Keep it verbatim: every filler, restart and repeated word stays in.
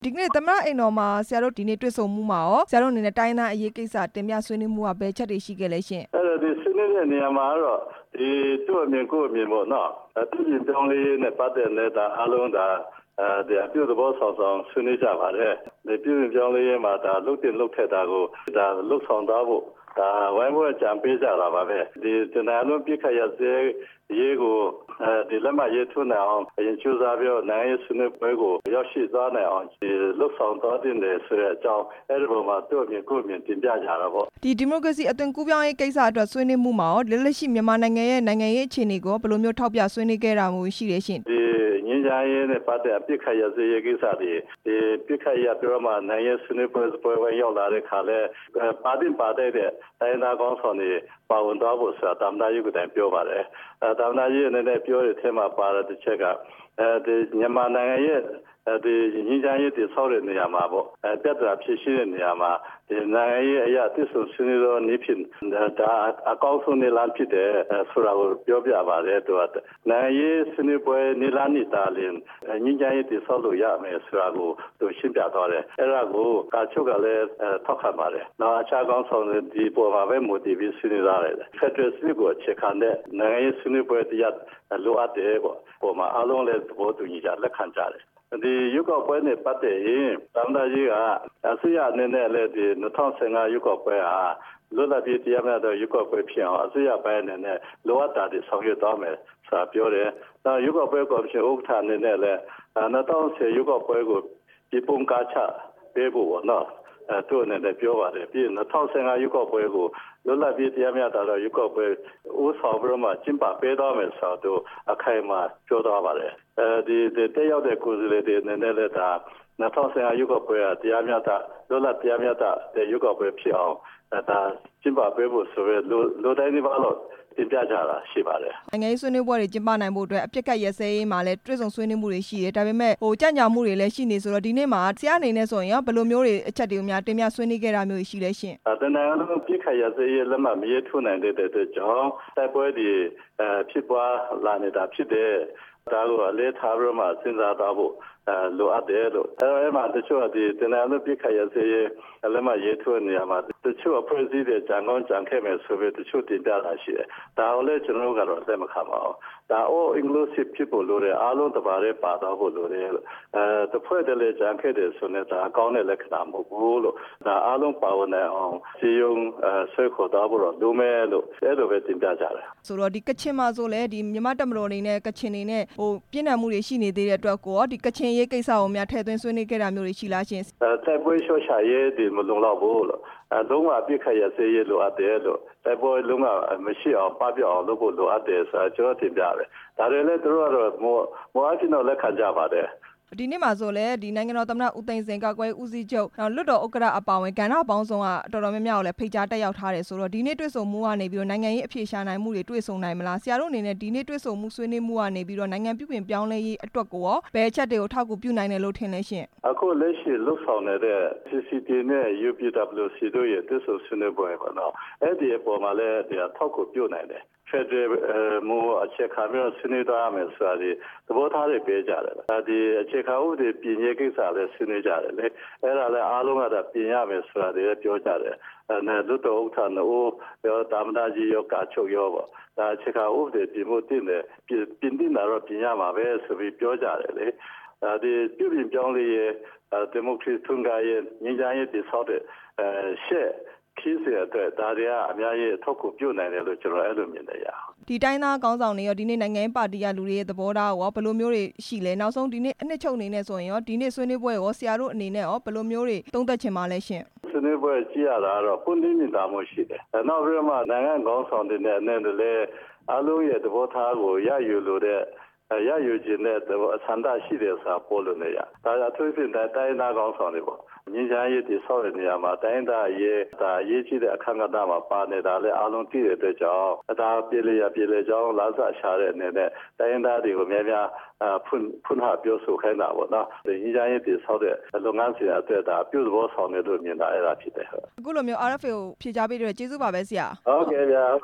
ဒီကနေ့သမ္မတအိမ်တော်မှာဆရာတို့ဒီနေ့တွေ့ဆုံမှုမှာရောဆရာတို့အနေနဲ့တိုင်းသားအရေးကိစ္စတင်ပြဆွေးနွေးမှုကဘယ်ချက်တွေရှိခဲ့လဲရှင်အဲ့ဒါဒီဆွေးနွေးတဲ့နေရာမှာတော့ဒီသူ့အမြင်ကိုယ်အမြင်ပေါ့နော်သူ့ပြင်ပြောင်းလေးနဲ့ပတ်သက်နေတာအလုံးဒါအဲဒီအပြုသဘောဆောင်ဆောင်ဆွေးနွေးကြပါတယ်ဒီပြုပြင်ပြောင်းလဲရေးမှာဒါလုတ်တင်လုတ်ထက်တာကိုဒါလုတ်ဆောင်သွားဖို့ဒါဝိုင်းဝန်းကြံပေးကြတာပါပဲဒီတနင်္လာနေ့ပြခရစေရေးကိုဒီလက်မှတ်ရေးထိုးနိုင်အောင်အရင်ကျူးစားပြီးတော့နိုင်ရေးဆွေးနွေးပွဲကိုရောက်ရှိသွားနိုင်အောင်ဒီလုတ်ဆောင်သွားတဲ့ဆိုတဲ့အကြောင်းအဲဒီပုံမှာသူ့အမြင်ကိုယ်အမြင်တင်ပြကြတာပေါ့ဒီဒီမိုကရေစီအသွင်ကူးပြောင်းရေးကိစ္စအတွက်ဆွေးနွေးမှုမှာရောလက်လက်ရှိမြန်မာနိုင်ငံရဲ့နိုင်ငံရေးအခြေအနေကိုဘယ်လိုမျိုးထောက်ပြဆွေးနွေးခဲ့တာမျိုးရှိလဲရှင်ဒီငင်းကြရေးနဲ့ပတ်သက်အပြစ်ခတ်ရစေရေးကိစ္စတွေဒီပြစ်ခတ်ရပြောမှနိုင်ရေးဆွေးနွေးပွဲပွဲဝင်ရောက်လာတဲ့ခါလဲပါတင်ပါတဲ့တိုင်းသားကောင်းဆောင်တွေပါဝင်သွားဖို့ဆိုတာတာမနာရေးကတိုင်ပြောပါတယ်အဲတာမနာရေးအနေနဲ့ပြောတဲ့အထက်မှာပါတဲ့တစ်ချက်ကအဲဒီမြန်မာနိုင်ငံရဲ့ဒီငင်းကြရေးတွေဆောက်တဲ့နေရာမှာပေါ့အဲပြဿနာဖြေရှင်းတဲ့နေရာမှာဒီနိုင်ငံရေးအရာသစ္စာဆွေးနွေးတော့နေဖြစ်ဒါအကောင်းဆုံးနေလားဖြစ်တယ်ဆိုတာကိုပြောပြပါတယ်သူကနိုင်ငံရေးဆွေးနွေးပွဲနေလားနေတာလင်းငင်းကြရေးတွေဆောက်လို့ရမယ်ဆိုတာကိုသူရှင်းပြသွားတယ်အဲ့ဒါကိုကာချုပ်ကလည်းထောက်ခံပါတယ်နောက်အခြားကောင်းဆောင်ဒီပေါ်မှာပဲမိုတီဗီဆွေးနွေးလာတယ်ဖက်ဒရယ်စနစ်ကိုအခြေခံတဲ့နိုင်ငံရေးဆွေးနွေးပွဲတရားလိုအပ်တယ်ပေါ့ပေါ်မှာအားလုံးလည်းသဘောတူညီကြလက်ခံကြတယ်ဒီရုပ်ောက်ပွဲနဲ့ပတ်သက်ရင်သမ္မတကြီးကအစိုးရအနေနဲ့လည်းဒီ၂၀၁၅ရုပ်ောက်ပွဲဟာလွတ်လပ်ပြီးတရားမျှတတဲ့ရုပ်ောက်ပွဲဖြစ်အောင်အစိုးရပိုင်းအနေနဲ့လိုအပ်တာတွေဆောင်ရွက်သွားမယ်ဆိုတာပြောတယ်။နောက်ရုပ်ောက်ပွဲကော်မရှင်ဥက္ကဋ္ဌအနေနဲ့လည်း၂၀၁၀ရုပ်ောက်ပွဲကိုဒီပုံကားချပေးဖို့ပေါ့နော်။အဲသူအနေနဲ့ပြောပါတယ်ပြီး၂၀၁၅ရုပ်ောက်ပွဲကိုလွတ်လပ်ပြီးတရားမျှတတဲ့ရုပ်ောက်ပွဲဥဆောင်ပြီးတော့မှကျင်းပပေးသွားမယ်ဆိုတော့အခိုင်အမာပြောသွားပါတယ်။အဲဒီတက်ရောက်တဲ့ကိုယ်စားလှယ်တွေအနေနဲ့လည်းဒါ၂၀၁၅ရုပ်ောက်ပွဲကတရားမျှတလွတ်လပ်တရားမျှတတဲ့ရုပ်ောက်ပွဲဖြစ်အောင်ဒါကျင်းပပေးဖို့ဆိုရဲလိုလိုတိုင်းဒီပါလို့တင်ပြကြတာရှိပါတယ်နိုင်ငံရေးဆွေးနွေးပွဲတွေကျင်းပနိုင်ဖို့အတွက်အပြစ်ကတ်ရစဲရေးမှာလည်းတွေ့ဆုံဆွေးနွေးမှုတွေရှိတယ်ဒါပေမဲ့ဟိုကြံ့ကြာမှုတွေလည်းရှိနေဆိုတော့ဒီနေ့မှာဆရာအနေနဲ့ဆိုရင်ရောဘယ်လိုမျိုးတွေအချက်တွေကိုများတင်ပြဆွေးနွေးခဲ့တာမျိုးရှိလဲရှင်အဲတနင်္လာနေ့ပြစ်ခတ်ရစဲရေးလက်မှတ်မရေးထိုးနိုင်တဲ့တဲ့ကြောင့်တိုက်ပွဲတွေအဲဖြစ်ပွားလာနေတာဖြစ်တယ်ဒါကိုအလေးထားပြီးမှစဉ်းစားသွားဖို့လိုအပ်တယ်လို့အဲမှာတချို့ဒီတနင်္လာနေ့ပြခရစေးလည်းမရေးထိုးနေရမှာတချို့အဖွဲ့အစည်းတွေကြံကောင်းကြံခဲ့မယ်ဆိုပြီးတချို့တင်ပြတာရှိတယ်ဒါကိုလည်းကျွန်တော်တို့ကတော့လက်မခံပါဘူးဒါ all inclusive ဖြစ်ဖို့လိုတယ်အားလုံးတပါးလေးပါတော့ဖို့လိုတယ်လို့အဲတစ်ဖွဲ့တည်းလည်းကြံခဲ့တယ်ဆိုရင်ဒါအကောင်းတဲ့လက္ခဏာမဟုတ်ဘူးလို့ဒါအားလုံးပါဝင်နိုင်အောင်စီယုံဆွဲခေါ်တော့ဖို့လိုမယ်လို့အဲ့လိုပဲတင်ပြကြတယ်ဆိုတော့ဒီကချင်မှာဆိုလဲဒီမြန်မာတပ်မတော်အနေနဲ့ကချင်နေနဲ့ဟိုပြင်းထန်မှုတွေရှိနေသေးတဲ့အတွက်ကိုရောဒီကချင်ရေးကိစ္စကိုများထည့်သွင်းဆွေးနွေးခဲ့တာမျိုးတွေရှိလားရှင်အဲတိုက်ပွဲလျှော့ချရေးဒီမလုံလောက်ဘူးလို့အဲလုံးဝအပြစ်ခတ်ရစေးရေးလိုအပ်တယ်လို့တိုက်ပွဲလုံးဝမရှိအောင်ပပျောက်အောင်လုပ်ဖို့လိုအပ်တယ်ဆိုတာကျွန်တော်တင်ပြတယ်ဒါတွေလည်းတို့ကတော့မောမောအချင်းတော့လက်ခံကြပါတယ်ဒီနေ့မှာဆိုလဲဒီနိုင်ငံတော်သမ္မတဦးသိန်းစိန်ကကွယ်ဦးစီးချုပ်နောက်လွှတ်တော်ဥက္ကဋ္ဌအပါအဝင်ကဏ္ဍပေါင်းစုံကတော်တော်များများကိုလည်းဖိတ်ကြားတက်ရောက်ထားတယ်ဆိုတော့ဒီနေ့တွေ့ဆုံမှုကနေပြီးတော့နိုင်ငံရေးအဖြေရှာနိုင်မှုတွေတွေ့ဆုံနိုင်မလားဆရာတို့အနေနဲ့ဒီနေ့တွေ့ဆုံမှုဆွေးနွေးမှုကနေပြီးတော့နိုင်ငံပြုပြင်ပြောင်းလဲရေးအတွက်ကိုရောဘယ်အချက်တွေကိုထောက်ကူပြုနိုင်တယ်လို့ထင်လဲရှင်အခုလက်ရှိလှုပ်ဆောင်နေတဲ့ C C T နဲ့ U P W C တို့ရဲ့တွေ့ဆုံဆွေးနွေးပွဲပေါ့နော်အဲ့ဒီအပေါ်မှာလည်းဒီထောက်ကူပြုနိုင်တယ်ဖက်ဒရယ်မိုးအခြေခံပြီးဆွေးနွေးသွားရမယ်ဆိုတာဒီသဘောထားတွေပေးကြတယ်။ဒီအခြေခံဥပဒေပြင်ရေးကိစ္စလည်းဆွေးနွေးကြတယ်လေ။အဲ့ဒါလည်းအားလုံးကပြင်ရမယ်ဆိုတာတွေပြောကြတယ်။အဲနဲ့လူတော်ဥက္ကဋ္ဌတို့ရောတာမနာကြီးရောကာချုပ်ရောပေါ့။ဒါအခြေခံဥပဒေပြင်ဖို့တင်တယ်ပြင်တင်တာတော့ပြင်ရမှာပဲဆိုပြီးပြောကြတယ်လေ။အဲဒီပြုပြင်ပြောင်းလဲရေးဒီမိုကရေစီထွန်းကားရေးငြိမ်းချမ်းရေးတည်ဆောက်တဲ့အဲရှေ့ခီးစတဲ့အတွက်ဒါတွေကအများကြီးထောက်ကူပြုနိုင်တယ်လို့ကျွန်တော်အဲ့လိုမြင်တယ်ရဒီတိုင်းသားကောင်းဆောင်တွေရောဒီနေ့နိုင်ငံရေးပါတီကလူတွေရဲ့သဘောထားရောဘယ်လိုမျိုးတွေရှိလဲနောက်ဆုံးဒီနေ့အနှစ်ချုပ်အနေနဲ့ဆိုရင်ရောဒီနေ့ဆွေးနွေးပွဲရောဆရာတို့အနေနဲ့ရောဘယ်လိုမျိုးတွေသုံးသပ်ချင်ပါလဲရှင်ဆွေးနွေးပွဲကြည့်ရတာတော့ပွင့်လင်းမြင်သာမှုရှိတယ်နောက်ပြီးမှနိုင်ငံကောင်းဆောင်တွေနဲ့အနေနဲ့လည်းအားလုံးရဲ့သဘောထားကိုရယူလို့တဲ့ရယူခြင်းနဲ့အဆန္ဒရှိတယ်ဆိုတာပေါ်လို့နေရဒါအထူးဖြင့်တိုင်းသားကောင်းဆောင်တွေပေါ့ငင်းချမ်းရေးတည်ဆောက်တဲ့နေရာမှာတိုင်းသားရေးဒါရေးကြည့်တဲ့အခမ်းအနားမှာပါနေတာလည်းအားလုံးသိတဲ့အတွက်ကြောင့်ဒါပြည်လေရပြည်လေကြောင်းလာစရှာတဲ့အနေနဲ့တိုင်းသားတွေကိုများများဖွင့်ဖွင့်ဟပြောဆိုခိုင်းတာပေါ့နော်ငင်းချမ်းရေးတည်ဆောက်တဲ့လုပ်ငန်းစဉ်အတွက်ဒါပြုသဘောဆောင်တယ်လို့မြင်တာအဲ့ဒါဖြစ်တယ်အခုလိုမျိုး R F A ကိုဖြေကြားပေးတဲ့ကျေးဇူးပါပဲဆရာဟုတ်ကဲ့ဗျာ